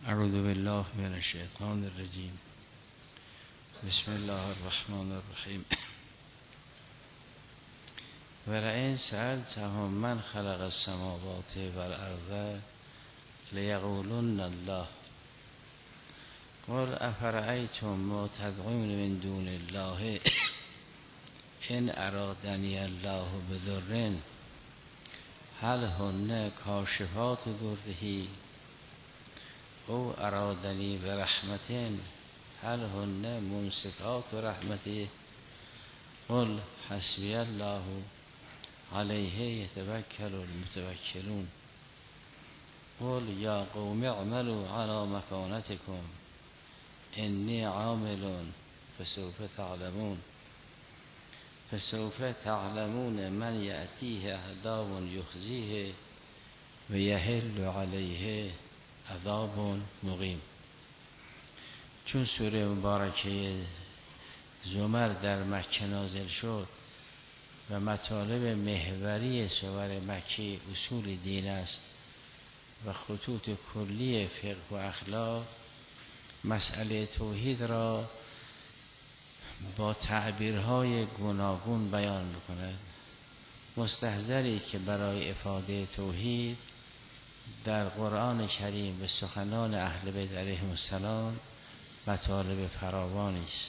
اعوذ بالله من الشیطان الرجیم. بسم الله الرحمن الرحیم. ولئن سألتهم من خلق السماوات والارض لیقولن الله قل افرأیتم ما تدعون من دون الله ان ارادنی الله بضر هل هن کاشفات ضره او ارادنی برحمت هل هن ممسکات رحمته قل حسبی الله علیه یتوکل المتوکلون قل یا قوم اعملوا علی مکانتکم انی عامل فسوف تعلمون من یأتیه عذاب یخزیه و یحل علیه عذاب مقیم. چون سوره مبارکه زمر در مکه نازل شد و مطالب محوری سور مکی اصول دین است و خطوط کلی فقه و اخلاق، مسئله توحید را با تعبیرهای گوناگون بیان می‌کند. مستحضری که برای افاده توحید در قرآن کریم به سخنان اهل بیت علیهم السلام مطالب فراوانی است.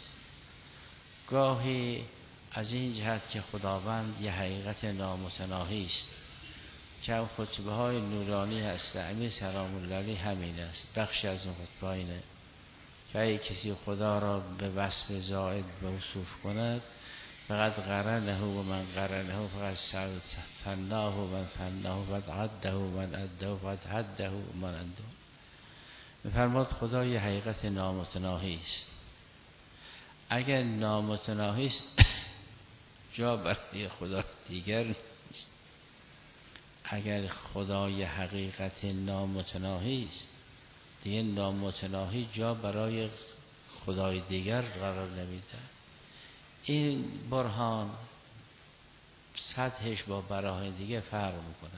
گاهی از این جهت که خداوند یه حقیقت نامتناهی است که اون خطبه های نورانی هست. امیر سلام الله علیه همین است، بخشی از اون خطبه اینه که اگه کسی خدا را به وصف زائد موصوف کند فقط قرنه و من قرنه فقط ثناه و من ثناه و عده و من عده و حده و من عده. می‌فرماد خدا یه حقیقت نامتناهی است. اگر نامتناهی است جا برای خدا دیگر نیست. اگر خدا یه حقیقت نامتناهی است دیگه نامتناهی جا برای خدای دیگر قرار نمیده. این برهان سطحش با براهین دیگه فرق میکنه.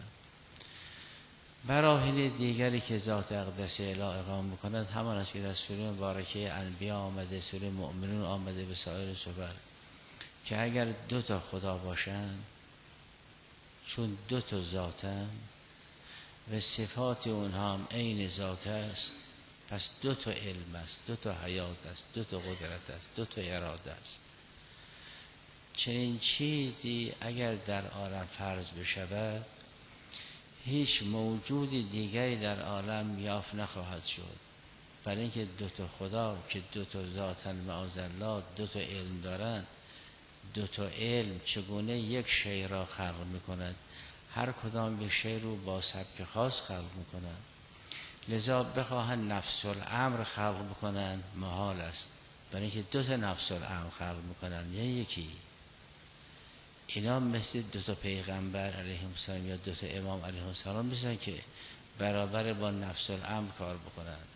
براهین دیگری که ذات اقدس اله اقام میکند همان است که در سوره مبارکه انبیا آمده، سوره مؤمنون آمده، به سایر سور که اگر دو تا خدا باشند چون دو تا ذاتن و صفات اونها هم عین ذات است، پس دو تا علم است، دو تا حیات است، دو تا قدرت است، دو تا اراده است. چنین چیزی اگر در عالم فرض بشود هیچ موجود دیگری در عالم یافت نخواهد شد، برای اینکه دو تا خدا که دو تا ذاتن معاذالله دو تا علم دارند. دو تا علم چگونه یک شی را خلق میکند؟ هر کدام یک شی رو با سبک خاص خلق میکنند. لذا بخواهند نفس الامر خلق بکنند محال است، برای اینکه دو تا نفس الامر خلق میکنند یعنی یکی. اینا مثل دو تا پیغمبر علیهم السلام یا دو تا امام علیهم السلام نیستن که برابر با نفس الامر کار بکنند.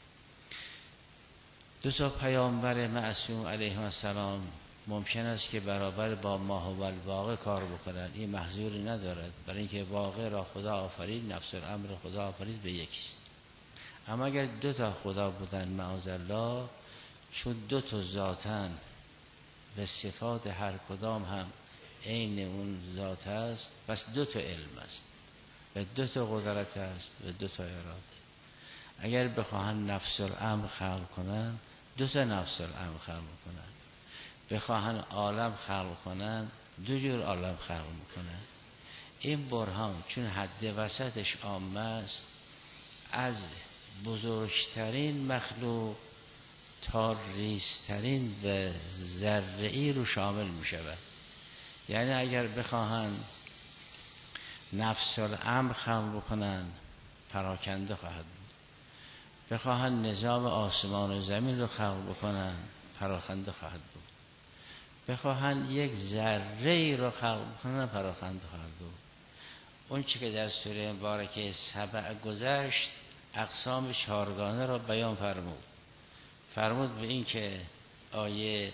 دو تا پیامبر معصوم علیهم السلام ممکن است که برابر با ما و الواقع کار بکنند. این محظوری ندارد، برای اینکه واقع را خدا آفرید، نفس الامر خدا آفرید به یکیست. اما اگر دو تا خدا بودن معاذالله، چون دو تا ذاتن و صفات هر کدام هم عین اون ذات است، پس دو تا علم است و دو تا قدرت است و دو تا اراده. اگر بخواهند نفس الامر خلق کنند دو تا نفس الامر خلق کنند، بخواهند عالم خلق کنند دو جور عالم خلق میکنند. این برهان چون حد وسطش عام است، از بزرگترین مخلوق تا ریزترین و ذره‌ای رو شامل می شود. یعنی اگر بخواهند نفس الامر خلق بکنند پراکنده خواهد بود. بخواهند نظام آسمان و زمین رو خلق بکنند پراکنده خواهد بود. بخواهند یک ذره‌ای رو خلق بکنند پراکنده خواهد بود. اون چی که در سوره مبارکه سبع گذشت اقسام چهارگانه را بیان فرمود به این که آیه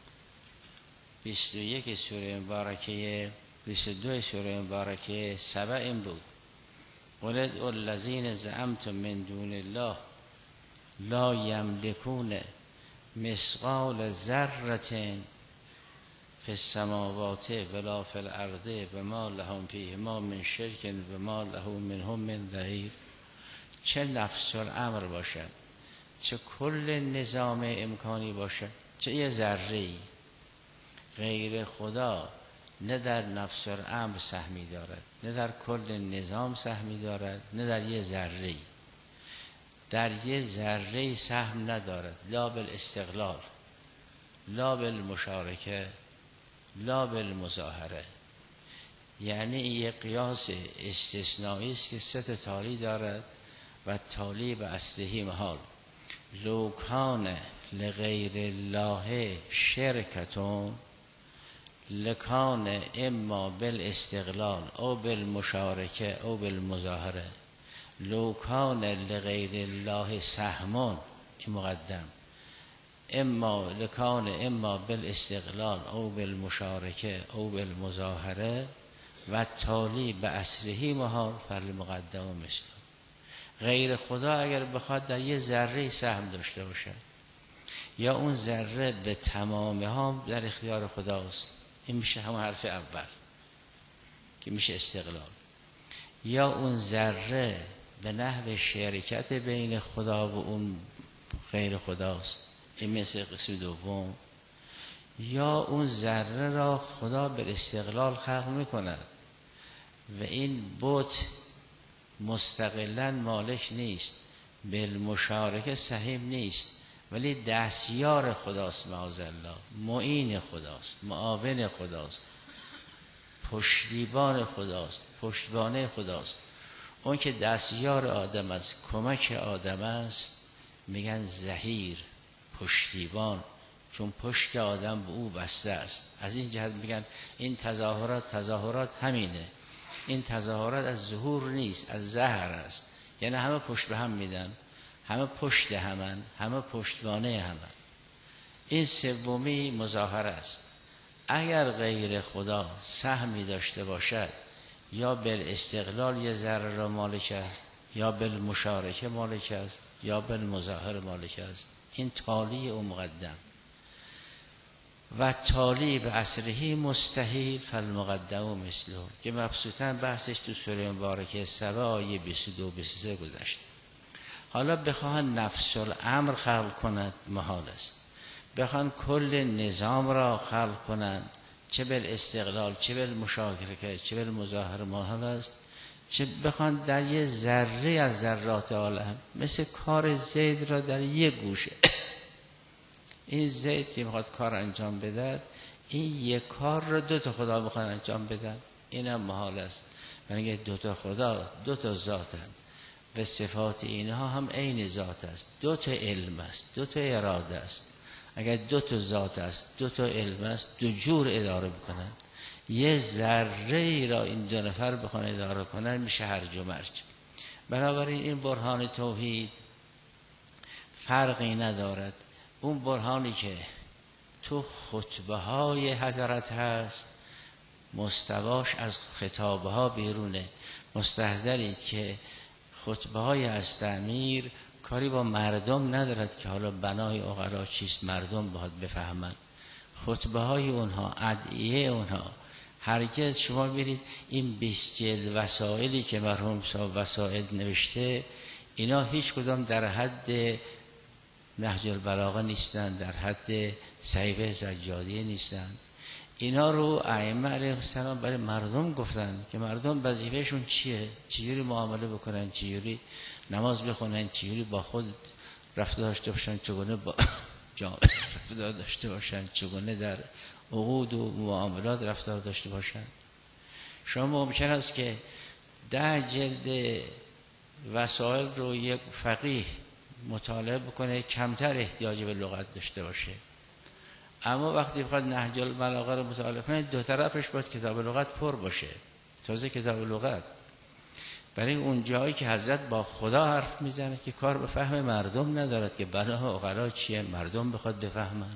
21 سوره مبارکه 22 سوره مبارکه سبع این بود: قل ادعوا الذین زعمتم من دون الله لا یملکون مثقال ذره فی السماوات ولا فی الارض وما لهم فیهما من شرک وما له منهم من ظهیر. چه نفس الامر باشد، چه کل نظام امکانی باشد، چه یه ذره‌ای غیر خدا نه در نفس الامر سهمی دارد، نه در کل نظام سهمی دارد، نه در یه ذره‌ای. در یه ذره‌ای سهم ندارد، لا بالاستقلال، لا بالمشارکه، لا بالمظاهره. یعنی یه قیاس استثنایی است که سه تا تالی دارد و تالی به اصلهی محال. لو کان لغیر الله شرکتون لکان اما بالاستقلال او بالمشارکه او بالمظاهره. لو کان لغیر الله سهمون، این مقدم، اما لکان اما بالاستقلال او بالمشارکه او بالمظاهره و تالی به اصلهی محال فالمقدم مثل. غیر خدا اگر بخواد در یه ذره سهم داشته باشد، یا اون ذره به تمامه ها در اختیار خداست، این میشه همون حرف اول که میشه استقلال، یا اون ذره به نحو شرکت بین خدا و اون غیر خداست، این مثل قسم دوم، یا اون ذره را خدا به استقلال خلق میکند و این بت مستقلا مالک نیست، بالمشارکه سهیم نیست، ولی دستیار خداست، معاذالله، معین خداست، معاون خداست، پشتیبان خداست، پشتوانه خداست. اون که دستیار آدم است، کمک آدم است، میگن ظهیر، پشتیبان، چون پشت آدم به او بسته است. از این جهت میگن این تظاهرات همینه. این تظاهرات از ظهور نیست، از ظهر است. یعنی همه پشت به هم میدن، همه پشت همن، همه پشتوانه همن. این سومی مظاهره است. اگر غیر خدا سهمی داشته باشد، یا بالاستقلال یه ذره را مالک است، یا بالمشارکه مالک است، یا بالمظاهر مالک است. این تالی و مقدم. و تالی به اصلهی مستحیل فالمقدم مثله، که مبسوطاً بحثش تو سوره مبارکه سبا آیه 22 23 گذشت. حالا بخواهن نفس الامر خلق کند محال است، بخواهن کل نظام را خلق کنند، چه بالاستقلال، چه بالمشارکه، چه بالمظاهره محال است. چه بخواهن در یه ذره از ذرات عالم، مثل کار زید را در یه گوشه، این زید که میخواد کار انجام بده، این یک کار را دو تا خدا میخواد انجام بدن، اینم محال است. یعنی دو تا خدا دو تا ذاتن و صفات اینها هم عین ذات است، دو تا علم است، دو تا اراده است. اگر دو تا ذات است، دو تا علم است، دو جور اداره میکنن. یه ذره ای را این دو نفر بخوان اداره کنن میشه هرج و مرج. بنابراین این برهان توحید فرقی ندارد. اون برهانی که تو خطبه های حضرت هست مستواش از خطابه ها بیرونه. مستحضرید که خطبه های از امیر کاری با مردم ندارد که حالا بنای عقلا چیست، مردم باید بفهمند. خطبه های اونها، ادعیه اونها، هرگز شما برید این 20 جلد وسائلی که مرحوم صاحب وسائل نوشته، اینا هیچ کدام در حد نهج البلاغه نیستن، در حد صحیفه سجادیه نیستن. اینا رو ائمه علیهم السلام برای مردم گفتن که مردم وظیفهشون چیه، چجوری معامله بکنن، چجوری نماز بخونن، چجوری با خود رفتار داشته باشن، چگونه با جامعه رفتار داشته باشن، چگونه در عقود و معاملات رفتار داشته باشن. شما ممکن است که 10 جلد وسائل رو یک فقیه مطالعه بکنه، کمتر احتیاج به لغت داشته باشه. اما وقتی بخواد نهج البلاغه رو مطالعه کنه، دو طرفش باید کتاب لغت پر باشه. تازه کتاب لغت برای اون جایی که حضرت با خدا حرف میزنه که کار به فهم مردم ندارد که بنا عقلا چیه، مردم بخواد بفهمن.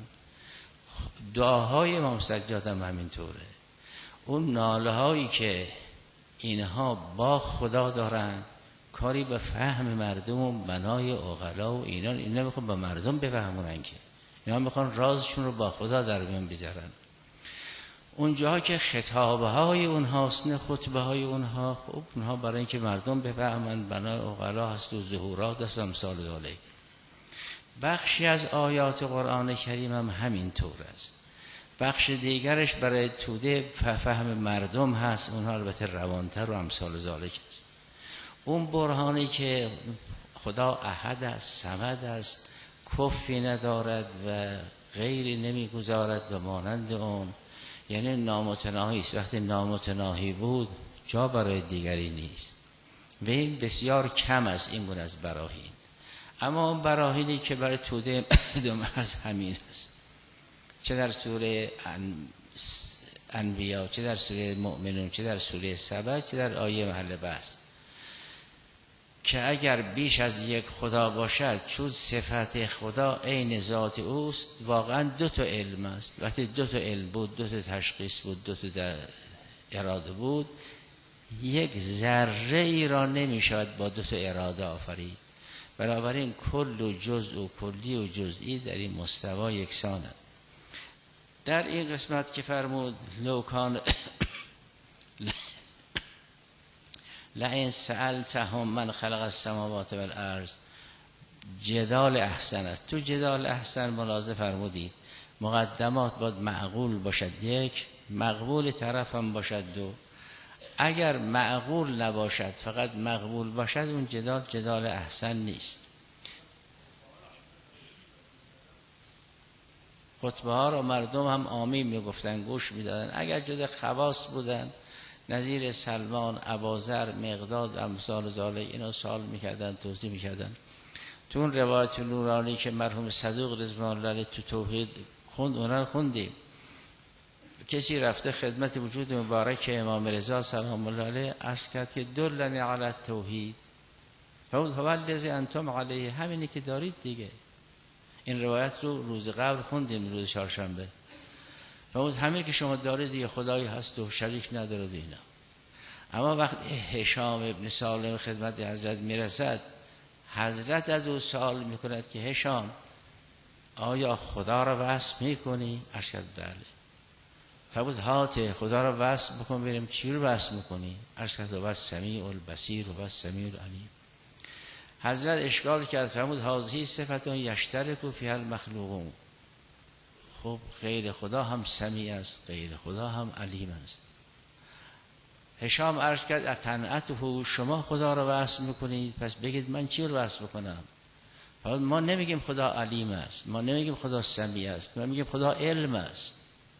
دعاهای امام سجاد هم همینطوره. اون ناله هایی که اینها با خدا دارن کاری به فهم مردم و بنای عقلا و اینا میخوان به مردم بفهمونن، که اینا میخوان رازشون رو با خدا در میان بذارن. اونجاها که خطابه های اونهاست نه خطبه های اونها، خب اونها برای اینکه مردم بفهمن بنای عقلا هست و ظهورات هست و امثال ذالک. بخشی از آیات قرآن کریم هم همین طور است. بخش دیگرش برای توده فهم مردم هست، اونها البته روانتر و امثال ذالک است. اون برهانی که خدا احد است، صمد است، کفی ندارد و غیری نمیگذارد و مانند اون، یعنی نامتناهی است. وقتی نامتناهی بود جا برای دیگری نیست و این بسیار کم است این گونه از براهین. اما اون براهینی که برای توده مردم هست همین است، چه در سوره انبیا، چه در سوره مؤمنون، چه در سوره سبع، چه در آیه محل بحث، که اگر بیش از یک خدا باشد چون صفت خدا عین ذات اوست، واقعا دو تا علم است. وقتی دو تا علم بود، دو تا تشخیص بود، دو تا اراده بود، یک ذره ای را نمی شود با دو تا اراده آفرید. بنابراین کل و جزء و کلی و جزئی در این مستوا یکسانه. در این قسمت که فرمود لوکان لئن سألتهم من خلق السماوات والارض، جدال احسن است. تو جدال احسن ملاحظه فرمودید مقدمات باید معقول باشد، یک مقبول طرف هم باشد، دو اگر معقول نباشد فقط مقبول باشد اون جدال احسن نیست. خطبه ها را مردم هم آمین میگفتن، گوش میدادن. اگر جد خواص بودن نظیر سلمان، ابوذر، مقداد و امثال ذالک، اینا سوال میکردن، توضیح میکردن. تو اون روایت نورانی که مرحوم صدوق رضوان الله علیه تو توحید خوند، اونا رو خوندیم. کسی رفته خدمت وجود مبارک امام رضا سلام الله علیه عرض کرد که دلنی علی التوحید، فقط هو الذی انتم علیه، همینی که دارید دیگه. این روایت رو روز قبل خوندیم، روز چهارشنبه. فقط همین که شما دارید دیگه، خدایی هست و شریک نداره اینا. اما وقتی هشام ابن سالم خدمت حضرت میرسد، حضرت از او سوال میکند که هشام آیا خدا را وصف میکنی؟ عرض کرد بله. فقط هات خدا را وصف بکن ببینیم چی رو وصف میکنی؟ عرض کرد و سمیع البصیر و سمیع العلیم. حضرت اشکال کرد، فرمود هذه صفتون یشترک فیها المخلوقون. خب غیر خدا هم سمیع است، غیر خدا هم علیم است. هشام عرض کرد اتنعته، شما خدا را وصف میکنید، پس بگید من چی رو وصف بکنم؟ فقط ما نمیگیم خدا علیم است، ما نمیگیم خدا سمیع است، ما میگیم خدا علم است.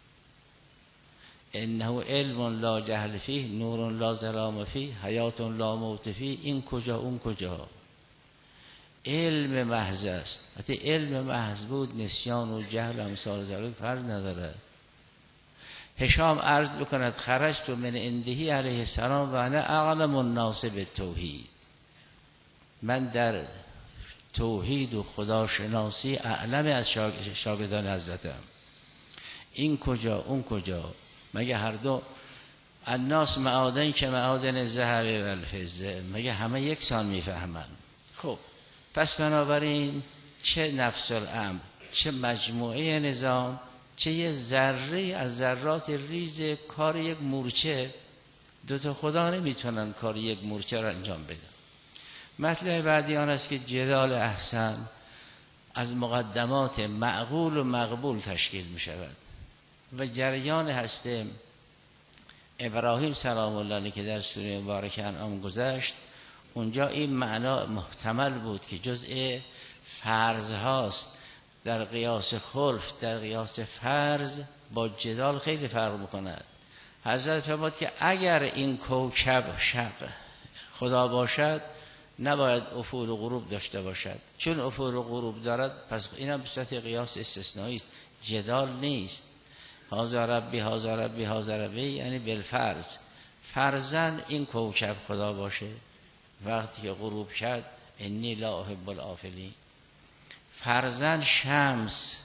انه علم لا جهل فیه، نور لا ظلام فیه، حیات لا موت فیه. این کجا اون کجا؟ علم محض است. حتی علم محض بود نسیان و جهل امثال ذلک فرض نداره. هشام عرض بکند خرجت من عنده علیه السلام و انا اعلم الناس بالتوحید، من در توحید و خداشناسی اعلم از شاگردان حضرتم. این کجا اون کجا؟ مگه هر دو الناس معادن که معادن الذهب و الفضه، مگه همه یکسان میفهمن؟ خب پس بنابراین چه نفس الامر، چه مجموعه نظام، چه یه ذره از ذرات ریز کار یک مورچه، دوتا خدا نمیتونن کار یک مورچه را انجام بدن. مطلب بعدی آن است که جدال احسن از مقدمات معقول و مقبول تشکیل می شود و جریان هسته ابراهیم سلام الله علیه که در سوره مبارکه انعام گذشت، اونجا این معنا محتمل بود که جزء فرض هاست. در قیاس خلف، در قیاس فرض با جدال خیلی فرق میکند. حضرت فرمود که اگر این کوکب شب خدا باشد نباید افول و غروب داشته باشد، چون افول و غروب دارد پس اینم به صورت قیاس استثنایی است، جدال نیست. هذا ربی هذا ربی هذا ربی یعنی بالفرض، فرضاً این کوکب خدا باشه، وقتی که غروب شد انی لا احب الافلین، فرضاً شمس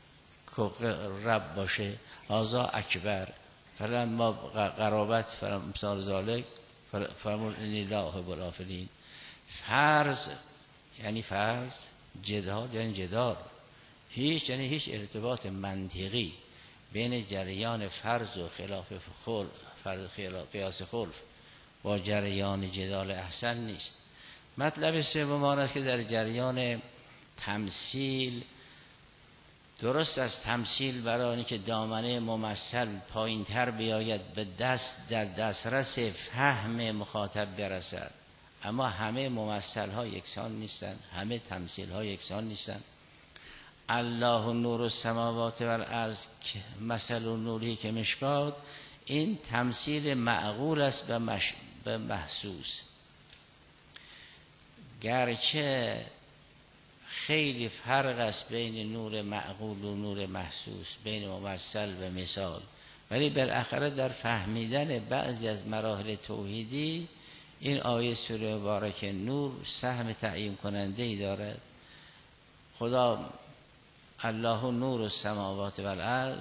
رب باشه، هذا اکبر، فلما قرابت مثال ذالک فرمود انی لا احب الافلین. فرض یعنی فرض، جدال یعنی جدال، هیچ ارتباط منطقی بین جریان فرض و خلاف خلف، فرض خلاف قیاس خلف با جریان جدال احسن نیست. مطلب سوم آن است که در جریان تمثیل، درست از تمثیل برای اینکه دامنه ممثل پایین تر بیاید به در دسترس فهم مخاطب برسد، اما همه ممثل ها یکسان نیستند، همه تمثیل ها یکسان نیستند. الله نور السماوات و الارض مثل نوری که مشکات، این تمثیل معقول است به محسوس، گرچه خیلی فرق است بین نور معقول و نور محسوس، بین ممثل و مثال، ولی بالاخره در فهمیدن بعضی از مراحل توحیدی این آیه سوره مبارک نور سهم تعیین کننده ای دارد. خدا الله نور السماوات و الارض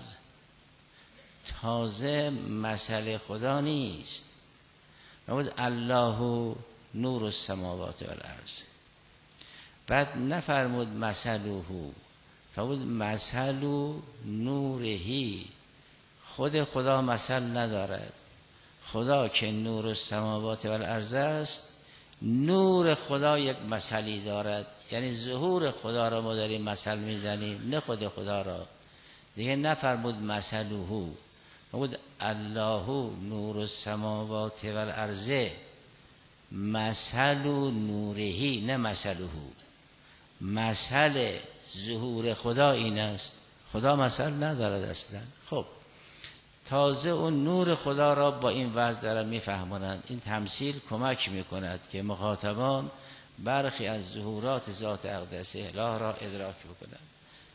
تازه مسئله خدا نیست، نبود الله نور السماوات و الارض، بعد نفرمود مثله، فرمود مثل نورهی. خود خدا مثل ندارد، خدا که نور السماوات و الارض است، نور خدا یک مثلی دارد، یعنی ظهور خدا را ما داریم مثل میزنیم، نه خود خدا را. دیگه نفرمود مثله، فرمود الله نور السماوات و الارض مثل نورهی، نه مثله. مثل ظهور خدا این است، خدا مثل ندارد اصلا. خب تازه اون نور خدا را با این وضع دارن میفهمونند. این تمثیل کمک میکند که مخاطبان برخی از ظهورات ذات اقدس اله را ادراک بکنند.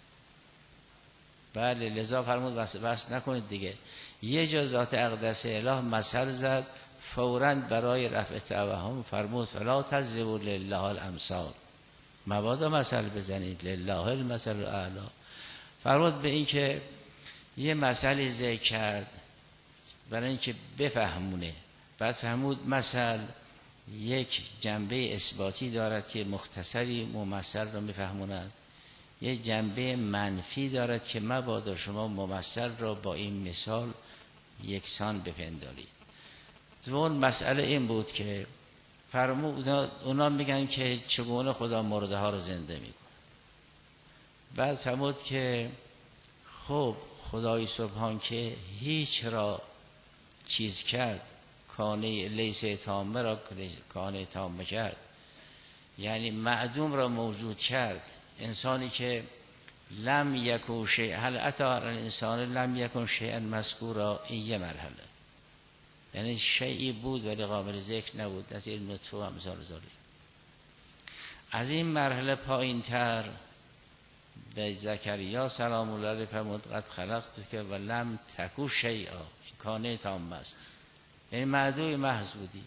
بله، لذا فرمود بس نکنید دیگه. یه جا ذات اقدس اله مثل زد، فوراً برای رفع توهم فرمود فلا تضربوا لله الامثال، مبادا مثل بزنید، لله المثل الاعلی. فرمود به این که یه مثلی ذکر کرد برای اینکه بفهمونه. بعد فرمود مثل یک جنبه اثباتی دارد که مختصری ممثل را میفهموند، یک جنبه منفی دارد که مبادا شما ممثل را با این مثال یکسان بپندارید. دوم مسئله این بود که فرمود اونا میگن که چگونه خدا مرده ها رو زنده میکنه. بعد فرمود که خب خدای سبحان که هیچ را چیز کرد، کانه لیس تامه را کانه تامه کرد، یعنی معدوم را موجود کرد. انسانی که لم یکن شیء، هل اتی علی الانسان لم یکن شیئا مذکورا، این یه مرحله، یعنی شیئی بود ولی قابل ذکر نبود، نظیر نطفه و امثال ذالک. از این مرحله پایین تر به زکریا سلام الله علیه فرمود قد خلقتک و لم تکن شیئا، این کانه تام است، یعنی معدوم محض بودی.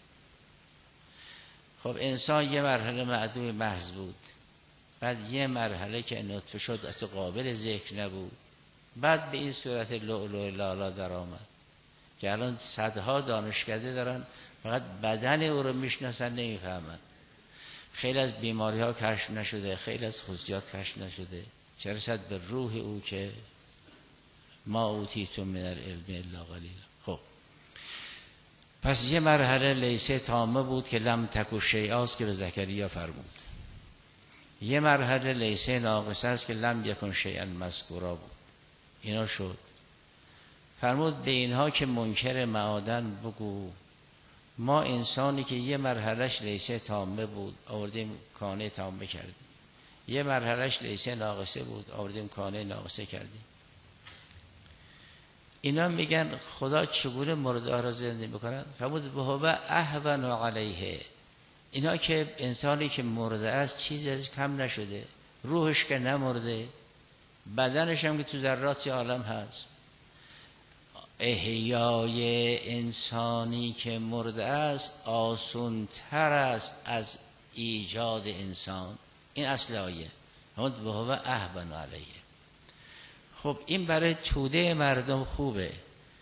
خب انسان یه مرحله معدوم محض بود، بعد یه مرحله که نطفه شد اصلا قابل ذکر نبود، بعد به این صورت لؤلؤ لالا در آمد که الان صدها دانشکده دارن فقط بدن او رو میشناسن، نمیفهمن. خیلی از بیماری ها کشف نشده، خیلی از خصوصیات کشف نشده، چه رسد به روح او که ما اوتیتم من العلم الا قلیلا. خب پس یه مرحله لیسه تامه بود که لم تکن شیئا است که به زکریا فرمود، یه مرحله لیسه ناقصه است که لم یکن شیئا مذکورا بود. اینا شد. فرمود به اینها که منکر معادن بگو ما انسانی که یه مرحلهش لیسه تامه بود آوردیم کانه تامه کردیم، یه مرحلهش لیسه ناقصه بود آوردیم کانه ناقصه کردیم. اینا میگن خدا چگونه مرده را زنده میکنن؟ فرمود بهو اهون علیه، اینا که انسانی که مرده است چیزی ازش کم نشده، روحش که نمرده، بدنش هم که تو ذرات عالم هست. احیای انسانی که مرده است آسان تر است از ایجاد انسان. این اصل آیه. همون وهو اهون علیه. خب این برای توده مردم خوبه،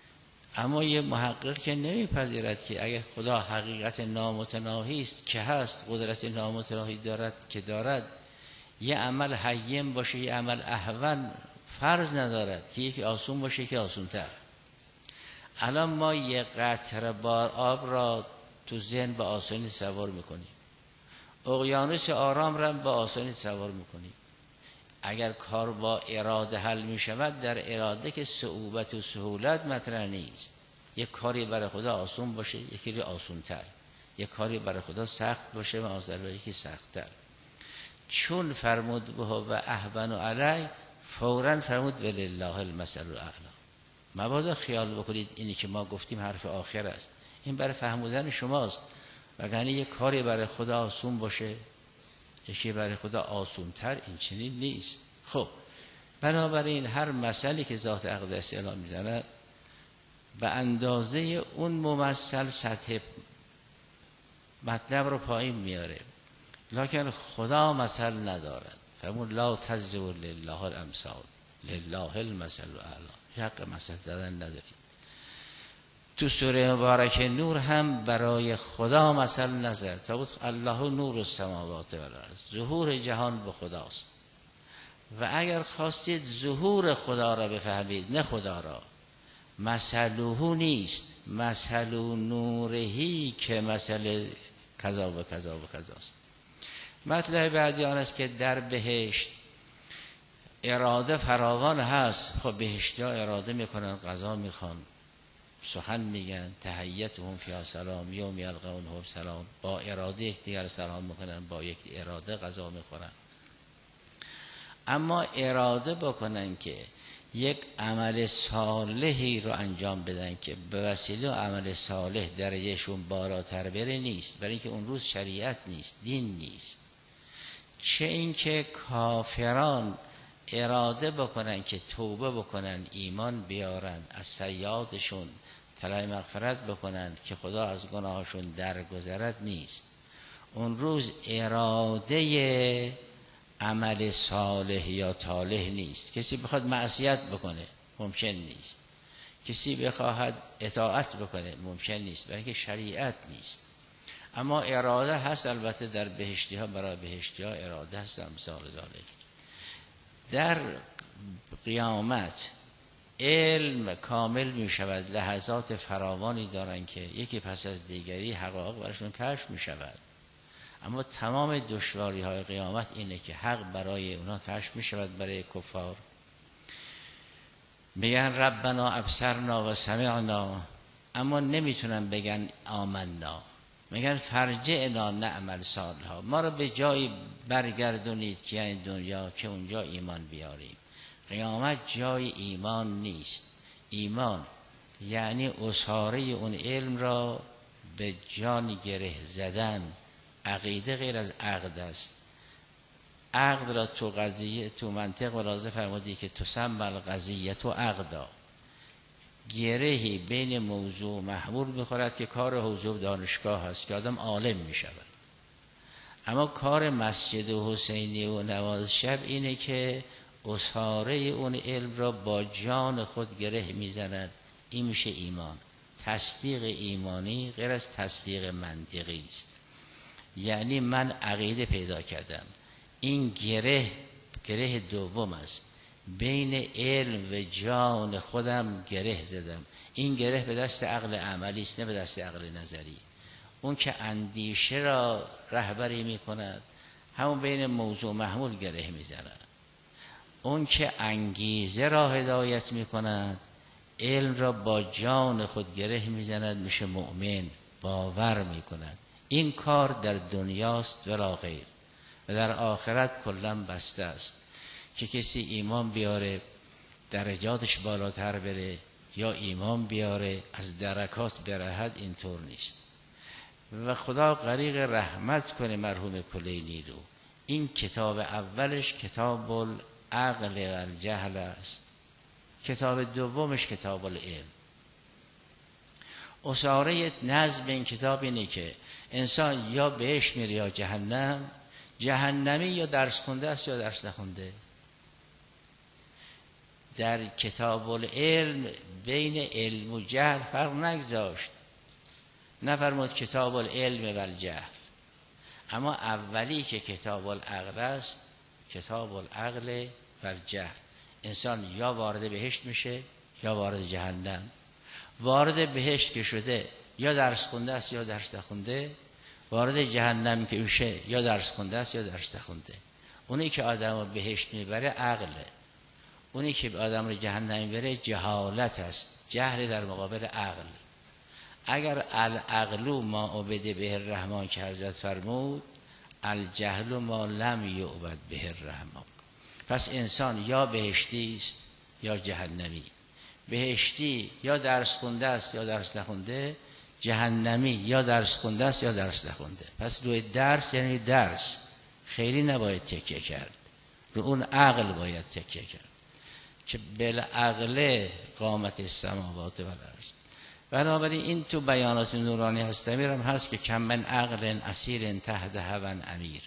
اما یه محقق که نمیپذیرد که اگر خدا حقیقت نامتناهی است که هست، قدرت نامتناهی دارد که دارد، یه عمل هین باشه یه عمل اهون فرض ندارد که یکی آسون باشه یکی آسون تر. الان ما یه قطره بار آب را تو ذهن با آسانی تصور میکنیم، اقیانوس آرام را با آسانی تصور میکنیم. اگر کار با اراده حل میشود، در اراده که صعوبت و سهولت مطرح نیست. یک کاری برای خدا آسون باشه یکی آسون تر، یک کاری برای خدا سخت باشه معاذالله یکی سخت تر. چون فرمود به و اهون علی، فوراً فرمود ولله المثل الاعلی. مبادا خیال بکنید اینی که ما گفتیم حرف آخر است، این برای فهمودن شماست. وگرنه یک کاری برای خدا آسون باشه یکی برای خدا آسون تر، این چنین نیست. خب بنابراین هر مسئله که ذات اقدس اعلام میزند به اندازه اون ممثل سطح مطلب رو پایین میاره، لکن خدا مثل ندارد. فرمود لا تضربوا لله الامثال لله المثل الاعلی، حق مثل دادن ندارید. تو سوره مبارکه نور هم برای خدا مثل نظر تا بود الله نور السماوات و الارض، ظهور جهان به خداست. و اگر خواستید ظهور خدا را بفهمید نه خدا را، مثلوه نیست، مثلو نورهی که مثل کذا و کذا و کذاست. مطلب بعدی آن است که در بهشت اراده فراوان هست. خب بهشتی ها اراده میکنن، غذا میخوان، سخن میگن، تحیتهم فیها سلام یوم یلقونه سلام، با اراده یکدیگر سلام میکنن، با یک اراده غذا میخورن. اما اراده بکنن که یک عمل صالحی رو انجام بدن که به وسیله عمل صالح درجهشون بالاتر بره نیست، برای اینکه اون روز شریعت نیست، دین نیست. چه اینکه کافران اراده بکنن که توبه بکنن، ایمان بیارن، از سیئاتشون طلب مغفرت بکنن که خدا از گناهشون درگذرد نیست. اون روز اراده عمل صالح یا طالح نیست. کسی بخواد معصیت بکنه ممکن نیست، کسی بخواهد اطاعت بکنه ممکن نیست، برای اینکه شریعت نیست. اما اراده هست. البته در بهشتی ها برای بهشتی ها اراده هست و امثال ذالک. در قیامت علم کامل می شود، لحظات فراوانی دارن که یکی پس از دیگری حقایق برشون کشف می شود. اما تمام دشواری های قیامت اینه که حق برای اونا کشف می شود. برای کفار میگن ربنا ابصرنا و سمعنا، اما نمیتونن بگن آمنا، میگن فرجعنا نعمل صالحا، ما رو به جایی برگردونید که این دنیا که اونجا ایمان بیاریم. قیامت جای ایمان نیست. ایمان یعنی اساره اون علم را به جان گره زدن. عقیده غیر از عقد است. عقد را تو قضیه تو منطق ولازه فرمودی که تسمى القضیه تو عقدا، گرهی بین موضوع و محمول میخورد که کار حوزه دانشگاه هست که آدم عالم میشود. اما کار مسجد و حسینی و نماز شب اینه که اساره اون علم را با جان خود گره میزند. این میشه ایمان. تصدیق ایمانی غیر از تصدیق منطقی است. یعنی من عقیده پیدا کردم، این گره دوم است، بین علم و جان خودم گره زدم. این گره به دست عقل عملی است نه به دست عقل نظری. اون که اندیشه را رهبری می کند همون بین موضوع محمول گره می زند. اون که انگیزه را هدایت می کند علم را با جان خود گره می زند، میشه مؤمن، باور می کند. این کار در دنیاست ولا غیر، و در آخرت کلا بسته است که کسی ایمان بیاره درجاتش بالاتر بره یا ایمان بیاره از درکات برهد، اینطور نیست. و خدا غریق رحمت کنه مرحوم کلینی رو. این کتاب اولش کتاب العقل و الجهل است، کتاب دومش کتاب العلم. اساره نظم این کتاب اینه که انسان یا بهش میره یا در کتاب العلم بین علم و جهل فرق نگذاشت، نفرمود کتاب العلم و الجهل، اما اولی که کتاب العقل است کتاب العقل و الجهل. انسان یا وارد بهشت میشه یا وارد جهنم. وارد بهشت که شده یا درس خونده است یا درس نخونده، وارد جهنم که میشه یا درس خونده است یا درس نخونده. اونی که آدم رو بهشت میبره عقله، اونی که آدم رو جهنم میبره جهالت است، جهل در مقابل عقل. اگر العقل ما عبد به الرحمن که حضرت فرمود، الجهل ما لم یعبد به الرحمن. پس انسان یا بهشتی است یا جهنمی. بهشتی یا درس خونده است یا درس نخونده، جهنمی یا درس خونده است یا درس نخونده. پس روی درس یعنی درس خیلی نباید تکیه کرد، رو اون عقل باید تکیه کرد که بالعقل قامت السماوات و الارض. بنابراین این تو بیانات نورانی هستمیر هم هست که کم من عقل اسیر تحت هوی امیر.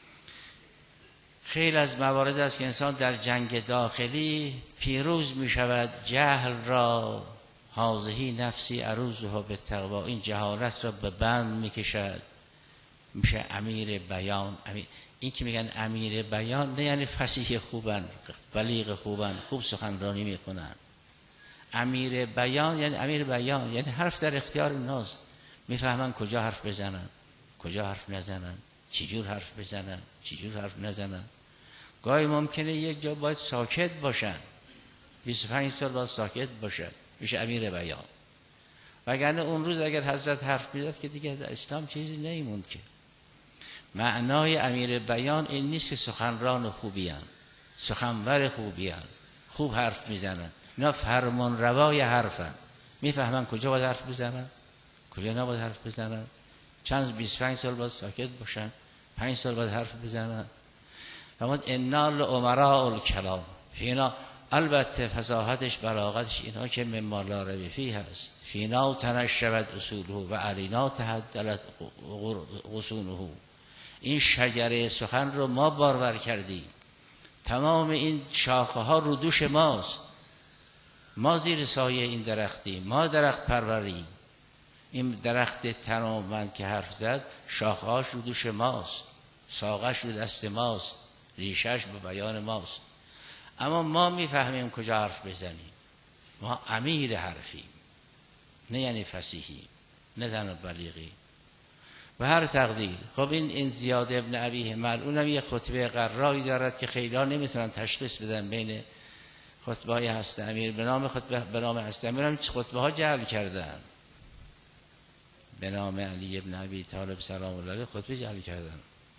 خیلی از موارد است که انسان در جنگ داخلی پیروز می شود، جهل را هازهی نفسی عروضها به تقوا، این جهالت را به بند می کشد، میشه امیر بیان. این که میگن امیر بیان نه یعنی فصیح خوبن، بلیغ خوبن، خوب سخنرانی میکنن. امیر بیان یعنی امیر بیان یعنی حرف در اختیار الناس، میفهمن کجا حرف بزنن کجا حرف نزنن، چجور حرف بزنن چجور حرف نزنن. گاهی ممکنه یک جا باید ساکت باشن، 25 سال باید ساکت باشد، میشه امیر بیان. وگرنه اون روز اگر حضرت حرف میزد که دیگه اسلام چیزی نیموند که. معنای امیر بیان این نیست که سخنران خوبی هن، سخنور خوبی هن، خوب حرف میزنن، اینا فرمان روای حرفن، میفهمن کجا باید حرف بزنن کجا نباید حرف بزنن. 25 سال باید ساکت باشن، 5 سال باید حرف بزنن. فرمود انا لامراء الکلام فینا، البته فصاحتش بلاغتش اینا که مما لا ریب فیه هست. فینا تنشبت اصوله و علینا تهدلت غصونه. این شجره سخن رو ما بارور کردیم، تمام این شاخه ها رو دوش ماست، ما زیر سایه این درختیم، ما درخت پروریم. این درخت تنومند که حرف زد شاخه هاش رو دوش ماست، ساقش رو دست ماست، ریشش به بیان ماست. اما ما میفهمیم کجا حرف بزنیم. ما امیر حرفیم، نه یعنی فصیحیم، نه تنها بلیغی. به هر تقدیر. خب این زیاد ابن ابی ملعون هم یه خطبه قرایی دارد که خیلی ها نمیتونن تشخیص بدن بین خطبه های هست امیر. به نام هست امیر هم خطبه ها جعل کردن، به نام علی ابن ابی طالب سلام الله علیه خطبه جعل کردن.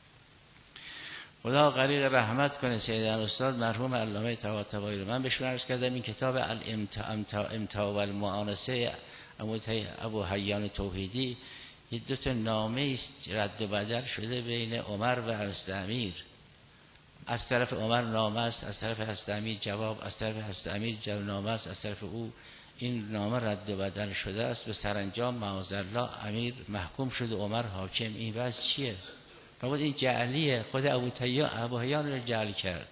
خدا غریق رحمت کنه سیدنا استاد مرحوم علامه طباطبایی رو. من بهشون عرض کردم این کتاب الامتاع و المعانسه ابو حیان توحیدی یه 2 نامه است رد و بدل شده بین عمر و حضرت امیر. از طرف عمر نامه است، از طرف حضرت امیر جواب، از طرف حضرت امیر نامه است، از طرف او. این نامه رد و بدل شده است. به سرانجام معاذالله امیر محکوم شده، عمر حاکم. این وضع چیه؟ فقط این جعلیه. خود ابو حیان رو جعل کرد.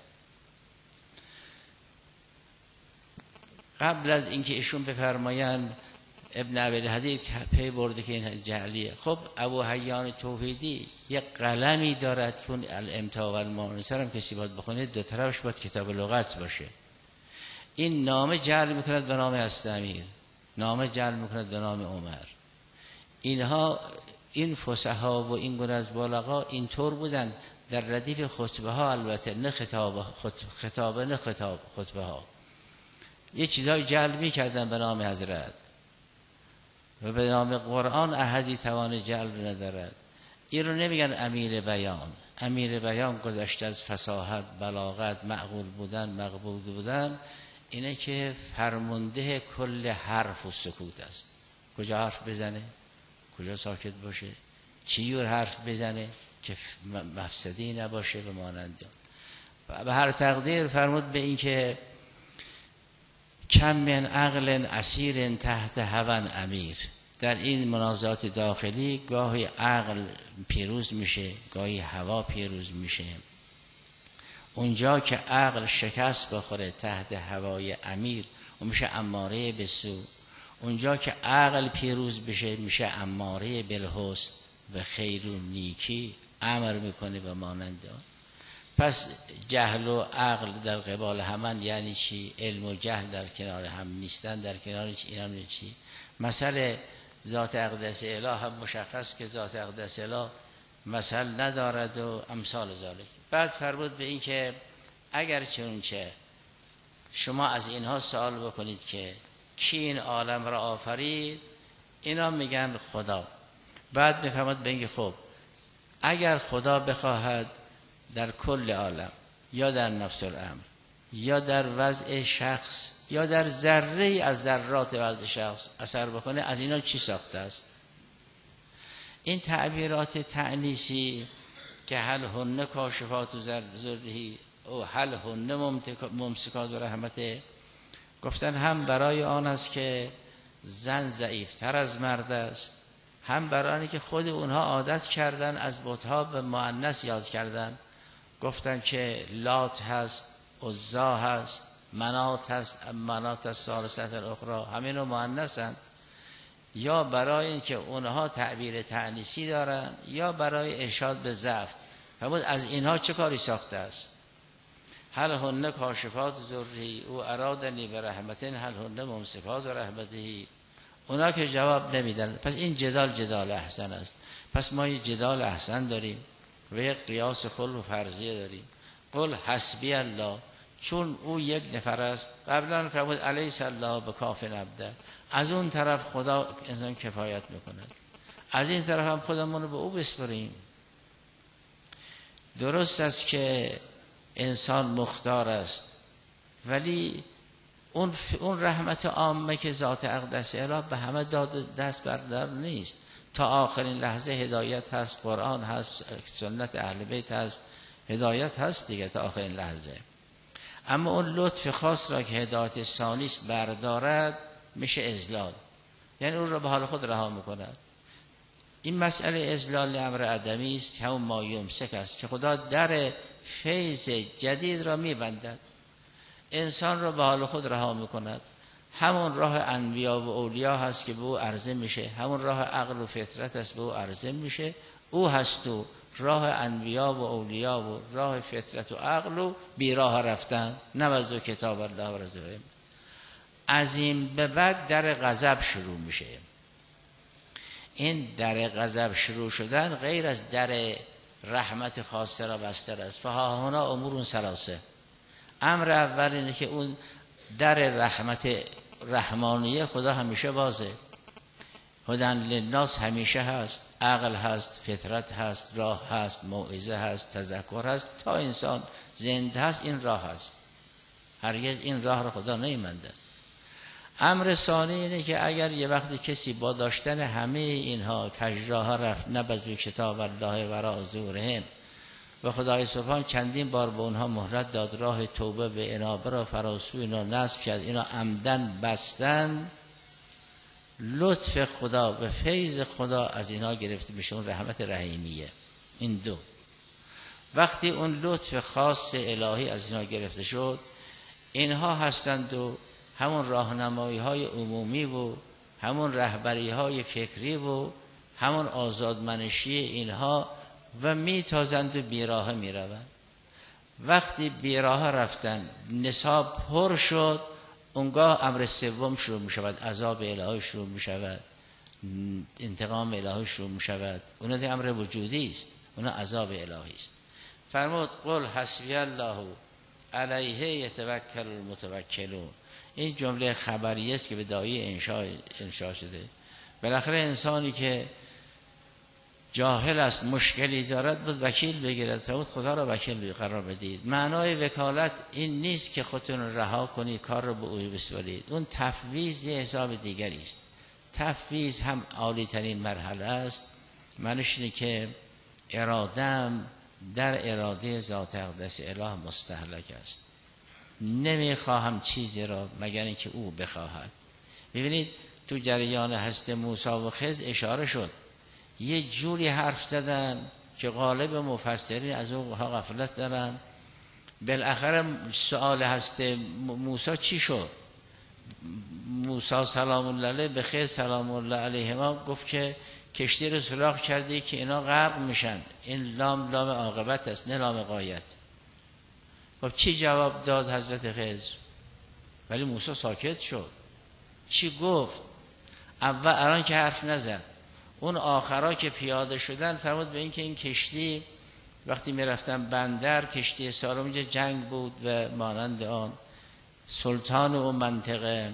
قبل از اینکه ایشون بفرمایند ابن عبد الحدید پی برده که این جعلیه. خب ابو حیان توحیدی یک قلمی دارد که اون الامتاع و المعانسه هم کسی باید بخونه، 2 طرفش باید کتاب لغت باشه. این نامه جعل میکند به نام حضرت امیر، نامه جعل میکند به نام عمر. اینها این فصحا و این گونه از بلغا اینطور بودن در ردیف خطبه ها، البته نه خطابه نه خطبه ها، یه چیزای جعل میکردن به نام حضرت و به نام قرآن احدی توان جعل ندارد. این رو نمیگن امیر بیان. امیر بیان گذشته از فصاحت، بلاغت، معقول بودن، مقبول بودن، اینه که فرمانده کل حرف و سکوت است. کجا حرف بزنه، کجا ساکت باشه، چی جور حرف بزنه که مفسدی نباشه به مانند. به هر تقدیر فرمود به این که کم من عقل اسیر تحت هوی امیر. در این منازعات داخلی گاهی عقل پیروز میشه، گاهی هوا پیروز میشه. اونجا که عقل شکست بخوره تحت هوای امیر اون میشه اماره به سو. اونجا که عقل پیروز بشه میشه اماره بالحسن و خیر و نیکی، امر میکنه به مانند آن. پس جهل و عقل در قبال همان یعنی چی؟ علم و جهل در کنار هم نیستن، در کنار اینا چی؟ مثل ذات اقدس اله هم مشخص که ذات اقدس اله مثل ندارد و امثال ذالک. بعد فرمود به این که اگر چنانچه شما از اینها سوال بکنید که کی این عالم را آفرید، اینا میگن خدا. بعد میفهمد به اینکه خب اگر خدا بخواهد در کل عالم یا در نفس الامر یا در وضع شخص یا در ذره از ذرات وضع شخص اثر بکنه، از اینا چی ساخته است؟ این تعبیرات تأنیسی که هل هن کاشفات ذرهی او هل هن ممسکات و رحمته، گفتن هم برای آن است که زن ضعیفتر از مرد است، هم برای آنی که خود اونها عادت کردن از بت‌ها به مؤنث یاد کردن. گفتن که لات هست، عزا هست، منات هست، منات الثالثه الاخرى، همین رو مؤنثن. یا برای اینکه اونها تعبیر تأنیسی دارن یا برای ارشاد به ضعف. فرمود از اینها چه کاری ساخته است؟ هل هن کاشفات ذرهی او ارادنی به رحمتین هل هن ممسکات و رحمتهی. اونا که جواب نمیدن. پس این جدال احسن است. پس ما یه جدال احسن داریم و یک قیاس خلق و فرضیه داریم. قل حسبی الله، چون او یک نفر است. قبلا فرمود الیس الله بکاف عبده، از اون طرف خدا انسان کفایت میکند، از این طرف هم خودمون رو به او بسپریم. درست است که انسان مختار است، ولی اون رحمت عامه که ذات اقدس اله به همه دست بردار نیست. تا آخرین لحظه هدایت هست، قرآن هست، سنت اهل بیت هست، هدایت هست دیگه تا آخرین لحظه. اما اون لطف خاص را که هدایت ثانیست بردارد میشه اذلال، یعنی اون را به حال خود رها میکند. این مسئله اذلال امر عدمی است، همون ما یمسک است که خدا در فیض جدید را میبندد، انسان را به حال خود رها میکند. همون راه انبیا و اولیا هست که به او عرضه میشه، همون راه عقل و فطرت است به او عرضه میشه. او هست و راه انبیا و اولیا و راه فطرت و عقل و بی راه رفتن، نوزد کتاب الله و رسوله. از این به بعد در غضب شروع میشه. این در غضب شروع شدن غیر از در رحمت خاصه را بستر است. فها هنا امور ثلاثه. امر اول اینه که اون در رحمت رحمانیه خدا همیشه بازه. هدن للناس همیشه هست، عقل هست، فطرت هست، راه هست، موعظه هست، تذکر هست. تا انسان زنده هست این راه هست، هرگز این راه را خدا نمی‌بنده. امر ثانی اینه که اگر یه وقتی کسی با داشتن همه اینها کجراها رفت نبذو کتاب الله وراء ظهورهم و خدای سبحان چندین بار به اونها مهلت داد، راه توبه و انابه را فراسوی اینا نصب کرد، اینا عمدن بستن، لطف خدا و فیض خدا از اینا گرفته میشه، اون رحمت رحیمیه. این دو وقتی اون لطف خاص الهی از اینا گرفته شد، اینها هستند و همون راهنمایی های عمومی و همون رهبری های فکری و همون آزادمنشی اینها و میتازند و بیراه میروند. وقتی بیراه رفتن نصاب پر شد، اونگاه امر سوم شروع میشود، عذاب الهی شروع میشود، انتقام الهی شروع میشود. اون دیگه امر وجودی است، اون عذاب الهی است. فرمود قل حسبی الله علیه یتوکل المتوکلون. این جمله خبریه است که به دایه انشاء شده. بالاخره انسانی که جاهل است، مشکلی دارد، بود وکیل بگیرد، فرمود خدا را وکیل قرار بدید. معنای وکالت این نیست که خودتون رها کنید کار رو به او بسپارید، اون تفویض یه حساب دیگری است. تفویض هم عالی ترین مرحله است. معنیش اینه که ارادم در اراده ذات اقدس اله مستهلک است، نمیخواهم چیزی را مگر اینکه او بخواهد. ببینید تو جریان هست موسی و خضر اشاره شد، یه جوری حرف زدن که غالب مفسرین از اون غفلت دارن. بالاخره سوال هست موسی چی شد؟ موسی سلام الله علیه به خضر سلام الله علیهما گفت که کشتی رو سوراخ کرده که اینا غرق میشن. این لام عاقبت است نه لام غایت. خب چی جواب داد حضرت خضر؟ ولی موسی ساکت شد. چی گفت؟ اول الان که حرف نزد، اون آخرا که پیاده شدن فرمود به این که این کشتی وقتی میرفتن بندر، کشتی سالم اینجا جنگ بود و مانند آن سلطان اون منطقه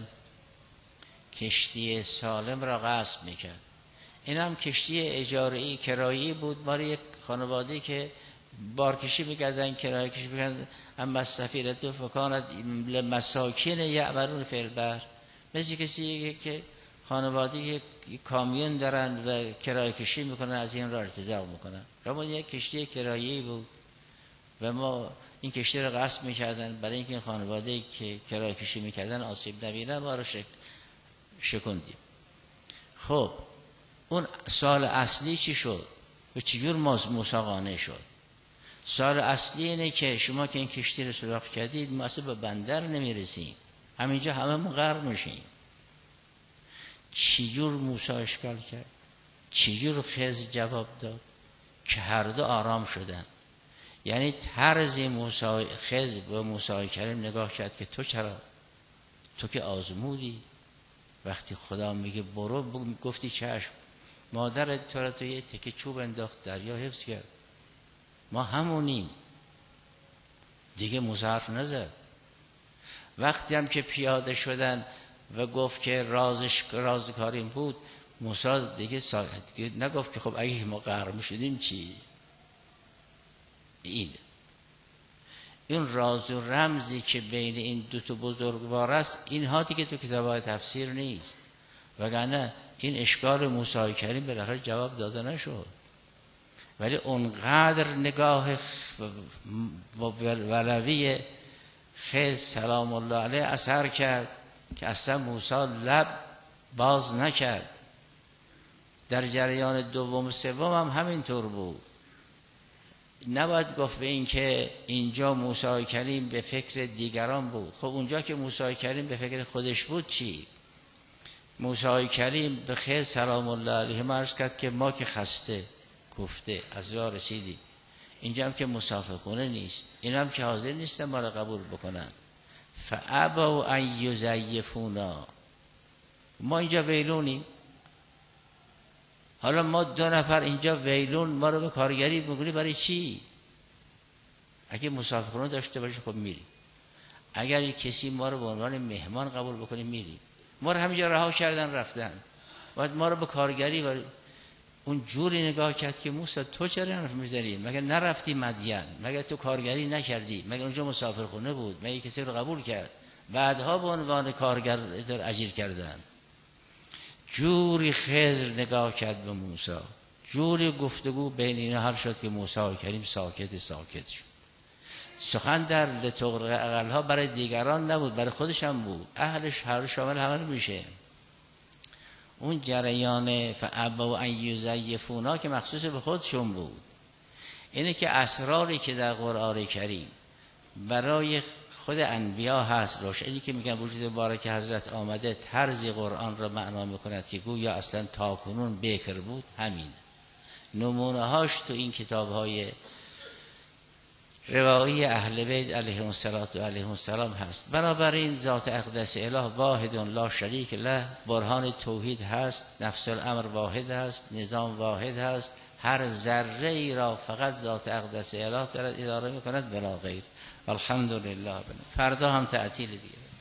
کشتی سالم را غصب میکرد. این هم کشتی اجاره‌ای کرایی بود، مال یک خانواده که بارکشی میکردن، کرایه کشی میکردن. اما سفینه فکانت لمساکین یعملون فی البحر، مثل کسی که خانواده کامیون دارن و کرایه کشی میکنن، از این راه ارتزاق میکنن. اما یک کشتی کرایه‌ای بود و ما این کشتی رو غصب میکردن برای اینکه این خانواده که کرایه کشی میکردن آسیب نبینن، ما رو شکندیم. خب اون سوال اصلی چی شد و چجور موسی قانع شد؟ سوال اصلی اینه که شما که این کشتی رو سوراخ کردید ما اصلا به بندر نمیرسیم، همینجا همه غرق میشیم. چجور موسی اشکال کرد؟ چجور خضر جواب داد؟ که هر دو آرام شدن. یعنی طرز خضر به موسی کریم نگاه کرد که تو چرا؟ تو که آزمودی، وقتی خدا میگه برو گفتی چشم. مادرت تو را تو یه تکه چوب انداخت دریا حفظ کرد، ما همونیم دیگه. موسی حرف نزد. وقتی هم که پیاده شدن و گفت که راز کاریم بود، موسی دیگه نگفت که خب اگه ما غرق میشدیم چی؟ این راز و رمزی که بین این دو تا بزرگوار است، اینها دیگه تو کتاب‌های تفسیر نیست، وگرنه این اشکال موسی کریم بالاخره جواب داده نشد. ولی اونقدر نگاه ولوی خضر سلام الله علیه اثر کرد که اصلا موسی لب باز نکرد. در جریان دوم سوم هم همینطور بود. نباید گفت به این که اینجا موسی کریم به فکر دیگران بود. خب اونجا که موسی کریم به فکر خودش بود چی؟ موسی کریم به خضر سلام الله علیه عرض کرد که ما که خسته گفته از راه رسیدیم، اینجا هم که مسافرخونه نیست، این هم که حاضر نیستن ما را قبول بکنن. فابوا ان یضیفونا، ما اینجا ویلونیم. حالا ما 2 نفر اینجا ویلون، ما رو به کارگری میگونی برای چی؟ اگه مسافرخونه داشته باشه خب میریم، اگر کسی ما رو به عنوان مهمان قبول بکنه میریم. ما رو همینجا رها کردن رفتن، بعد ما رو به کارگری اون جوری نگاه کرد که موسی تو چرا حرف میزنی؟ مگه نرفتی مدین؟ مگه تو کارگری نکردی؟ مگه اونجا مسافرخونه بود؟ مگه کسی رو قبول کرد؟ بعدها به عنوان کارگر اجیر کردن. جوری خضر نگاه کرد به موسی، جوری گفتگو بین اینا حل شد که موسی کریم ساکت شد. سخن در لتغرق اقلها برای دیگران نبود، برای خودش هم بود. اهلش هر شامل همه میشه. اون جریان فابوا ان یضیفونا که مخصوص به خودشون بود. اینه که اسراری که در قرآن کریم برای خود انبیا هست، روشنی که میگن وجود بارک حضرت آمده طرزی قرآن را معنا میکند که گویا اصلا تاکنون بکر بود. همین نمونه هاش تو این کتاب های روایی اهل بیت علیهم السلام هست. بنابراین ذات اقدس اله واحد لا شریک له، برهان توحید هست، نفس الامر واحد هست، نظام واحد هست. هر ذره ای را فقط ذات اقدس اله دارد اداره میکند بلا غیر. الحمدلله. فردا هم تعطیل دیگه.